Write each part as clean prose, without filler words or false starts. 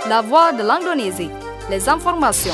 La voix de l'Indonésie, les informations.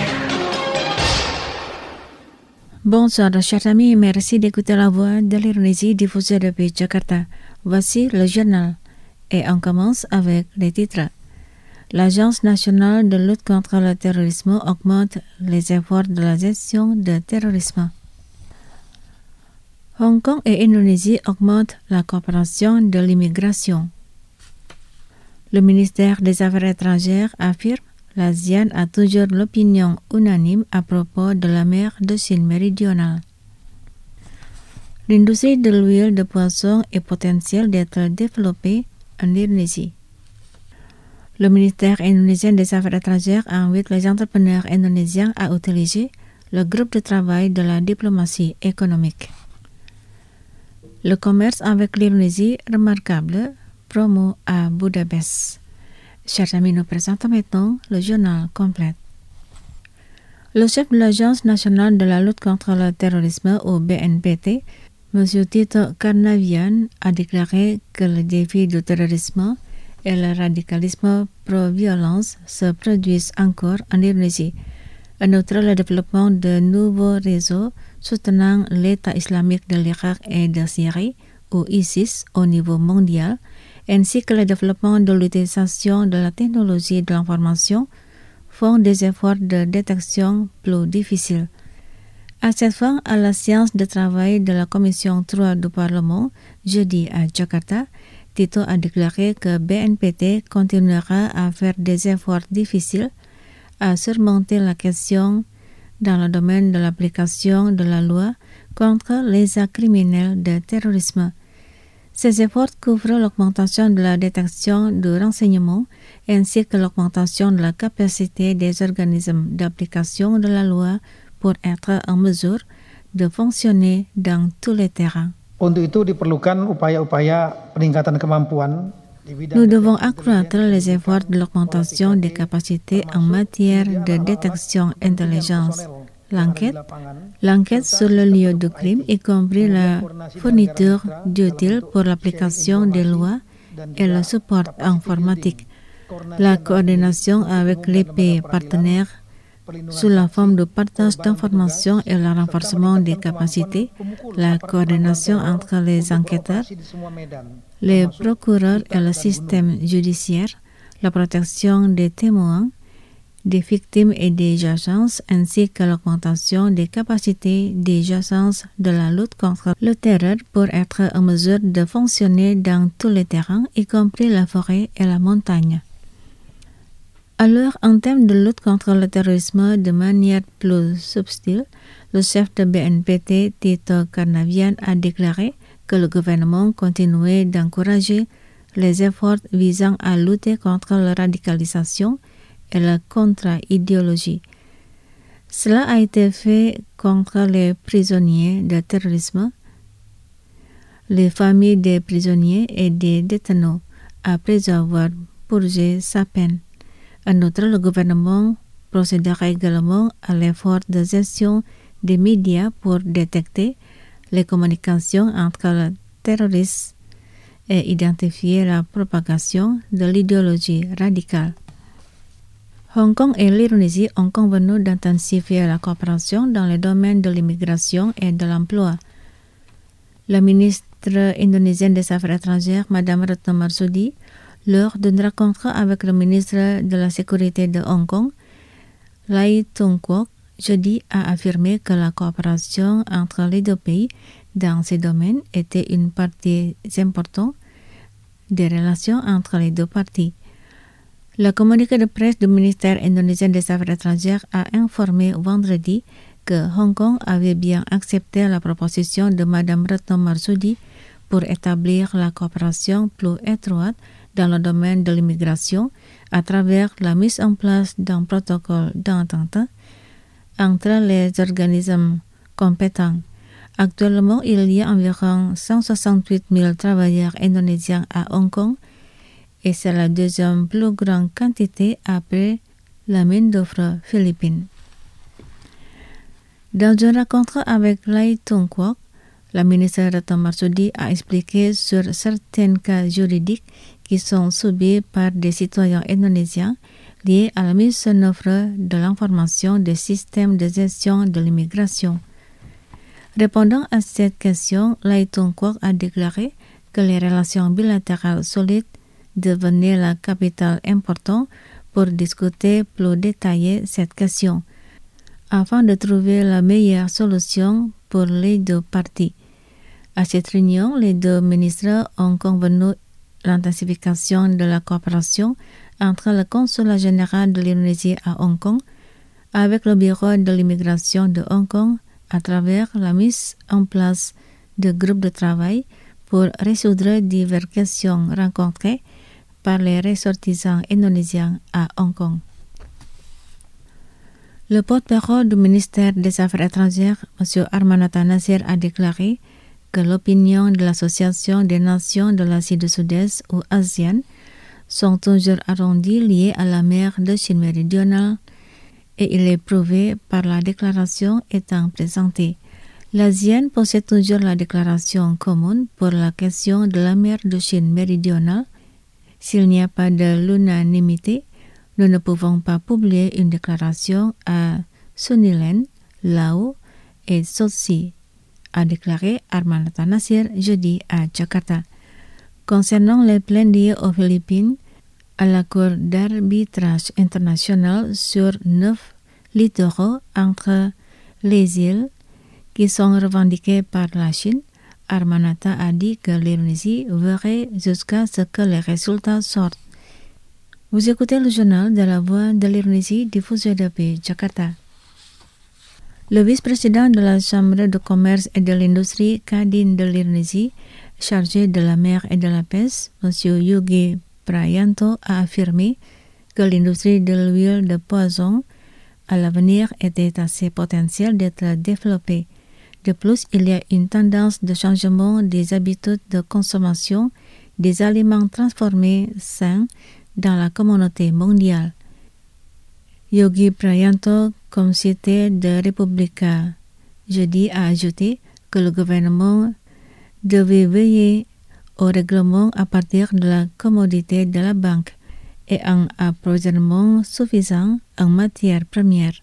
Bonsoir chers amis, merci d'écouter la voix de l'Indonésie diffusée depuis Jakarta. Voici le journal et on commence avec les titres. L'Agence nationale de lutte contre le terrorisme augmente les efforts de la gestion du terrorisme. Hong Kong et Indonésie augmentent la coopération de l'immigration. Le ministère des Affaires étrangères affirme l'ASEAN a toujours l'opinion unanime à propos de la mer de Chine méridionale. L'industrie de l'huile de poisson est potentielle d'être développée en Indonésie. Le ministère indonésien des Affaires étrangères invite les entrepreneurs indonésiens à utiliser le groupe de travail de la diplomatie économique. Le commerce avec l'Indonésie remarquable, promo à Budapest. Chers amis, nous présentons maintenant le journal complet. Le chef de l'Agence nationale de la lutte contre le terrorisme au BNPT, M. Tito Karnavian, a déclaré que le défi du terrorisme et le radicalisme pro-violence se produisent encore en Indonésie. En outre, le développement de nouveaux réseaux soutenant l'État islamique de l'Irak et de Syrie, ou ISIS, au niveau mondial, ainsi que le développement de l'utilisation de la technologie de l'information font des efforts de détection plus difficiles. À cette fin, à la séance de travail de la Commission 3 du Parlement, jeudi à Jakarta, Tito a déclaré que BNPT continuera à faire des efforts difficiles à surmonter la question dans le domaine de l'application de la loi contre les actes criminels de terrorisme. Ces efforts couvrent l'augmentation de la détection du renseignement ainsi que l'augmentation de la capacité des organismes d'application de la loi pour être en mesure de fonctionner dans tous les terrains. Untuk itu diperlukan upaya-upaya peningkatan kemampuan. Nous devons accroître les efforts de l'augmentation des capacités en matière de détection intelligence. L'enquête sur le lieu du crime, y compris la fourniture d'outils pour l'application des lois et le support informatique, la coordination avec les pays partenaires sous la forme de partage d'informations et le renforcement des capacités, la coordination entre les enquêteurs, les procureurs et le système judiciaire, la protection des témoins, des victimes et des agences, ainsi que l'augmentation des capacités des agences de la lutte contre le terreur pour être en mesure de fonctionner dans tous les terrains, y compris la forêt et la montagne. Alors, en termes de lutte contre le terrorisme de manière plus subtile, le chef de BNPT, Tito Karnavian, a déclaré que le gouvernement continuait d'encourager les efforts visant à lutter contre la radicalisation et la contre-idéologie. Cela a été fait contre les prisonniers de terrorisme, les familles des prisonniers et des détenus, après avoir purgé sa peine. En outre, le gouvernement procédera également à l'effort de gestion des médias pour détecter les communications entre les terroristes et identifier la propagation de l'idéologie radicale. Hong Kong et l'Indonésie ont convenu d'intensifier la coopération dans les domaines de l'immigration et de l'emploi. La ministre indonésienne des Affaires étrangères, Mme Retno Marsudi, lors d'une rencontre avec le ministre de la Sécurité de Hong Kong, Lai Tung Kwok, jeudi a affirmé que la coopération entre les deux pays dans ces domaines était une partie importante des relations entre les deux parties. Le communiqué de presse du ministère indonésien des Affaires étrangères a informé vendredi que Hong Kong avait bien accepté la proposition de Mme Retno Marsudi pour établir la coopération plus étroite dans le domaine de l'immigration à travers la mise en place d'un protocole d'entente entre les organismes compétents. Actuellement, il y a environ 168 000 travailleurs indonésiens à Hong Kong et c'est la deuxième plus grande quantité après la mine d'œuvre philippine. Dans une rencontre avec Lai Tung Kwok, la ministre Retno Marsudi a expliqué sur certains cas juridiques qui sont subis par des citoyens indonésiens liées à la mise en œuvre de l'information des systèmes de gestion de l'immigration. Répondant à cette question, Lai Tung-Kwok a déclaré que les relations bilatérales solides devenaient la capitale importante pour discuter plus détaillé cette question, afin de trouver la meilleure solution pour les deux parties. À cette réunion, les deux ministres ont convenu l'intensification de la coopération entre le consulat général de l'Indonésie à Hong Kong avec le bureau de l'immigration de Hong Kong à travers la mise en place de groupes de travail pour résoudre diverses questions rencontrées par les ressortissants indonésiens à Hong Kong. Le porte-parole du ministère des Affaires étrangères, M. Armanata Nasir, a déclaré que l'opinion de l'Association des Nations de l'Asie du Sud-Est ou ASEAN sont toujours arrondies liées à la mer de Chine méridionale et il est prouvé par la déclaration étant présentée. L'ASEAN possède toujours la déclaration commune pour la question de la mer de Chine méridionale. S'il n'y a pas de l'unanimité, nous ne pouvons pas publier une déclaration à Sunilen, Laos et Sochi, a déclaré Armanata Nasir jeudi à Jakarta. Concernant les plaintes liées aux Philippines, à la Cour d'arbitrage international sur 9 littoraux entre les îles qui sont revendiqués par la Chine, Armanata a dit que l'Indonésie verrait jusqu'à ce que les résultats sortent. Vous écoutez le journal de la Voix de l'Indonésie diffusé depuis Jakarta. Le vice-président de la Chambre de commerce et de l'industrie Kadin de l'Indonésie, chargé de la mer et de la pêche, M. Yogi Prayanto, a affirmé que l'industrie de l'huile de poisson à l'avenir était assez potentielle d'être développée. De plus, il y a une tendance de changement des habitudes de consommation des aliments transformés sains dans la communauté mondiale. Yogi Prayanto, comme cité de Republica jeudi, a ajouté que le gouvernement devait veiller au règlement à partir de la commodité de la banque et un approvisionnement suffisant en matières premières.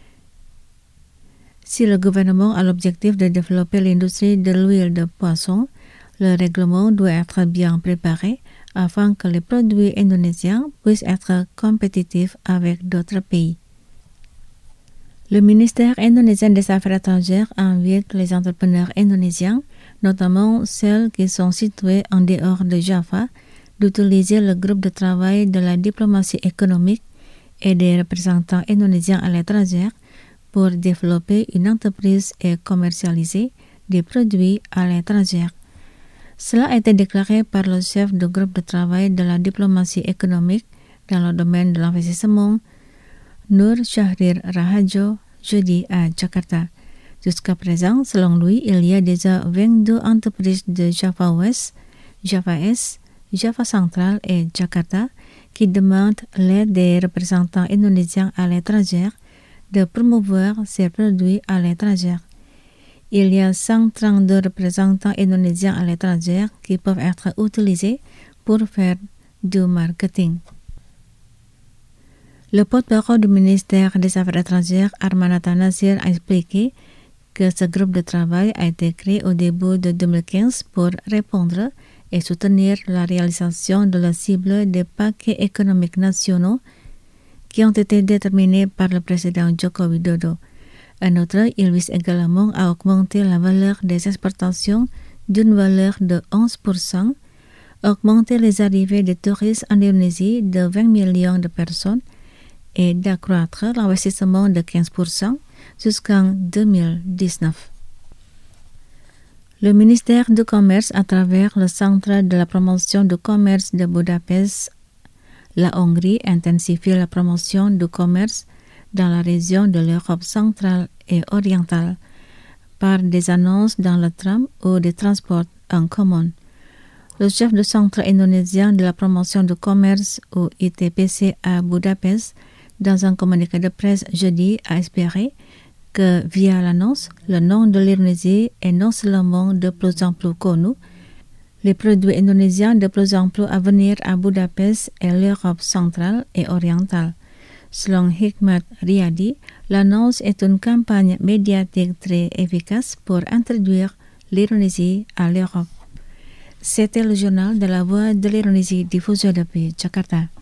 Si le gouvernement a l'objectif de développer l'industrie de l'huile de poisson, le règlement doit être bien préparé afin que les produits indonésiens puissent être compétitifs avec d'autres pays. Le ministère indonésien des Affaires étrangères invite les entrepreneurs indonésiens, notamment celles qui sont situées en dehors de Java, d'utiliser le groupe de travail de la diplomatie économique et des représentants indonésiens à l'étranger pour développer une entreprise et commercialiser des produits à l'étranger. Cela a été déclaré par le chef du groupe de travail de la diplomatie économique dans le domaine de l'investissement, Nur Syahrir Rahajo, jeudi à Jakarta. Jusqu'à présent, selon lui, il y a déjà 22 entreprises de Java Ouest, Java Est, Java Central et Jakarta qui demandent l'aide des représentants indonésiens à l'étranger de promouvoir ces produits à l'étranger. Il y a 132 représentants indonésiens à l'étranger qui peuvent être utilisés pour faire du marketing. Le porte-parole du ministère des Affaires étrangères, Armanata Nasir, a expliqué que ce groupe de travail a été créé au début de 2015 pour répondre et soutenir la réalisation de la cible des paquets économiques nationaux qui ont été déterminés par le président Joko Widodo. En outre, il vise également à augmenter la valeur des exportations d'une valeur de 11%, augmenter les arrivées de touristes en Indonésie de 20 millions de personnes et d'accroître l'investissement de 15% jusqu'en 2019. Le ministère du Commerce, à travers le Centre de la promotion du commerce de Budapest, la Hongrie intensifie la promotion du commerce dans la région de l'Europe centrale et orientale par des annonces dans le tram ou des transports en commun. Le chef du Centre indonésien de la promotion du commerce ou ITPC à Budapest, dans un communiqué de presse jeudi, a espéré que via l'annonce, le nom de l'Indonésie est non seulement de plus en plus connu, les produits indonésiens de plus en plus à venir à Budapest et l'Europe centrale et orientale. Selon Hikmat Riyadi, l'annonce est une campagne médiatique très efficace pour introduire l'Indonésie à l'Europe. C'était le journal de la Voix de l'Indonésie diffusé depuis Jakarta.